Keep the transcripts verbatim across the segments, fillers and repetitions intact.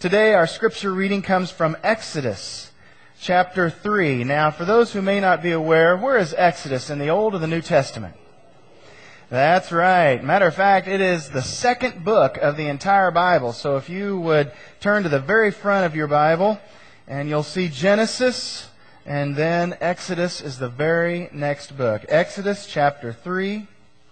Today our scripture reading comes from Exodus chapter three. Now, for those who may not be aware, where is Exodus in the Old or the New Testament? That's right. Matter of fact, it is the second book of the entire Bible. So if you would turn to the very front of your Bible, and you'll see Genesis, and then Exodus is the very next book. Exodus chapter three.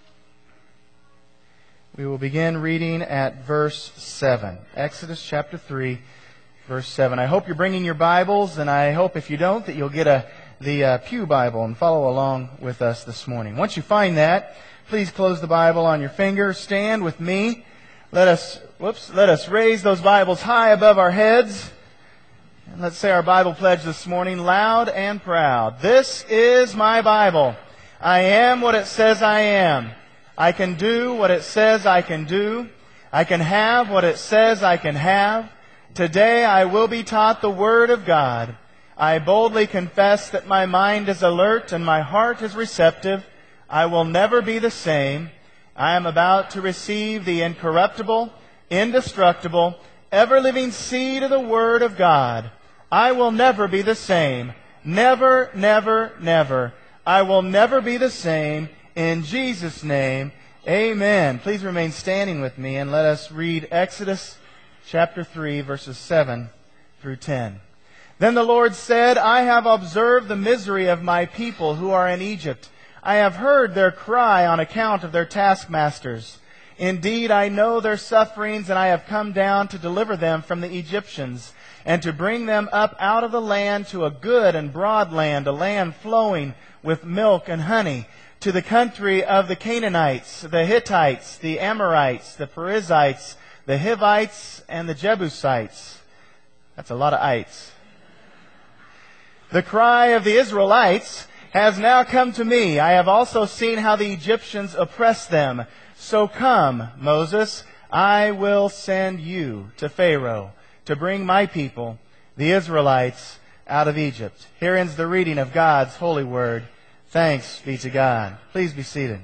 We will begin reading at verse seven. Exodus chapter three, verse seven. I hope you're bringing your Bibles, and I hope if you don't that you'll get a the uh, Pew Bible and follow along with us this morning. Once you find that, please close the Bible on your finger. Stand with me. Let us, whoops, let us raise those Bibles high above our heads. And let's say our Bible pledge this morning loud and proud. This is my Bible. I am what it says I am. I can do what it says I can do. I can have what it says I can have. Today I will be taught the Word of God. I boldly confess that my mind is alert and my heart is receptive. I will never be the same. I am about to receive the incorruptible, indestructible, ever-living seed of the Word of God. I will never be the same. Never, never, never. I will never be the same. In Jesus' name, amen. Please remain standing with me and let us read Exodus chapter three, verses seven through ten. Then the Lord said, I have observed the misery of my people who are in Egypt. I have heard their cry on account of their taskmasters. Indeed, I know their sufferings, and I have come down to deliver them from the Egyptians, and to bring them up out of the land to a good and broad land, a land flowing with milk and honey, to the country of the Canaanites, the Hittites, the Amorites, the Perizzites, the Hivites, and the Jebusites. That's a lot of ites. The cry of the Israelites has now come to me. I have also seen how the Egyptians oppress them. So come, Moses, I will send you to Pharaoh to bring my people, the Israelites, out of Egypt. Here ends the reading of God's holy word. Thanks be to God. Please be seated.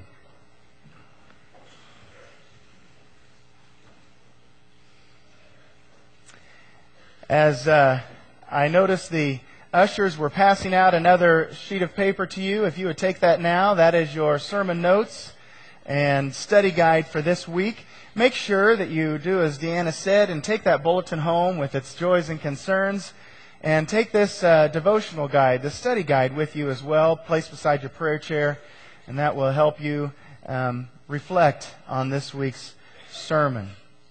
As uh, I noticed the ushers were passing out another sheet of paper to you. If you would take that now, that is your sermon notes and study guide for this week. Make sure that you do as Deanna said and take that bulletin home with its joys and concerns. And take this uh, devotional guide, the study guide, with you as well, placed beside your prayer chair, and that will help you um, reflect on this week's sermon.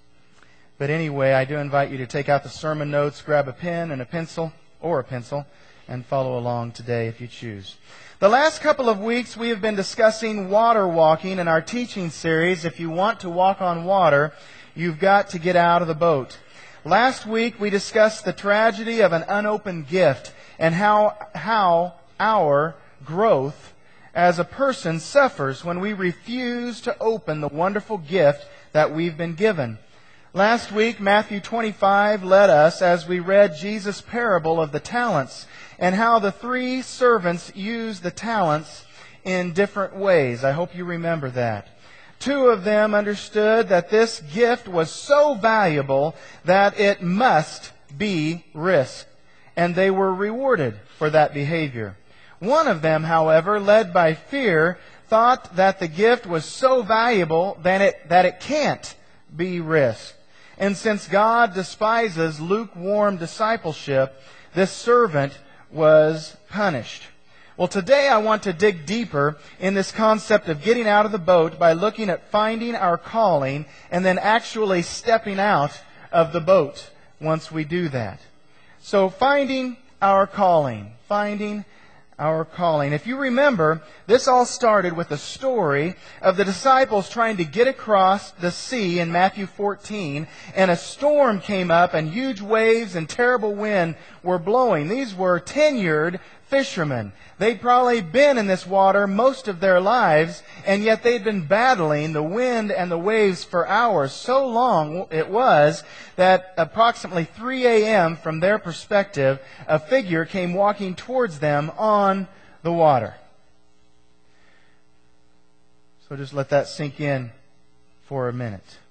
But anyway, I do invite you to take out the sermon notes, grab a pen and a pencil, or a pencil, and follow along today if you choose. The last couple of weeks we have been discussing water walking in our teaching series. If you want to walk on water, you've got to get out of the boat. Last week we discussed the tragedy of an unopened gift and how how our growth as a person suffers when we refuse to open the wonderful gift that we've been given. Last week Matthew twenty-five led us as we read Jesus' parable of the talents and how the three servants used the talents in different ways. I hope you remember that. Two of them understood that this gift was so valuable that it must be risked, and they were rewarded for that behavior. One of them, however, led by fear, thought that the gift was so valuable that it, that it can't be risked. And since God despises lukewarm discipleship, this servant was punished. Well, today I want to dig deeper in this concept of getting out of the boat by looking at finding our calling and then actually stepping out of the boat once we do that. So, finding our calling. Finding our calling. If you remember, this all started with the story of the disciples trying to get across the sea in Matthew fourteen, and a storm came up and huge waves and terrible wind were blowing. These were tenured fishermen. They'd probably been in this water most of their lives, and yet they'd been battling the wind and the waves for hours. So long it was that approximately three a.m. from their perspective, a figure came walking towards them on the water. So just let that sink in for a minute.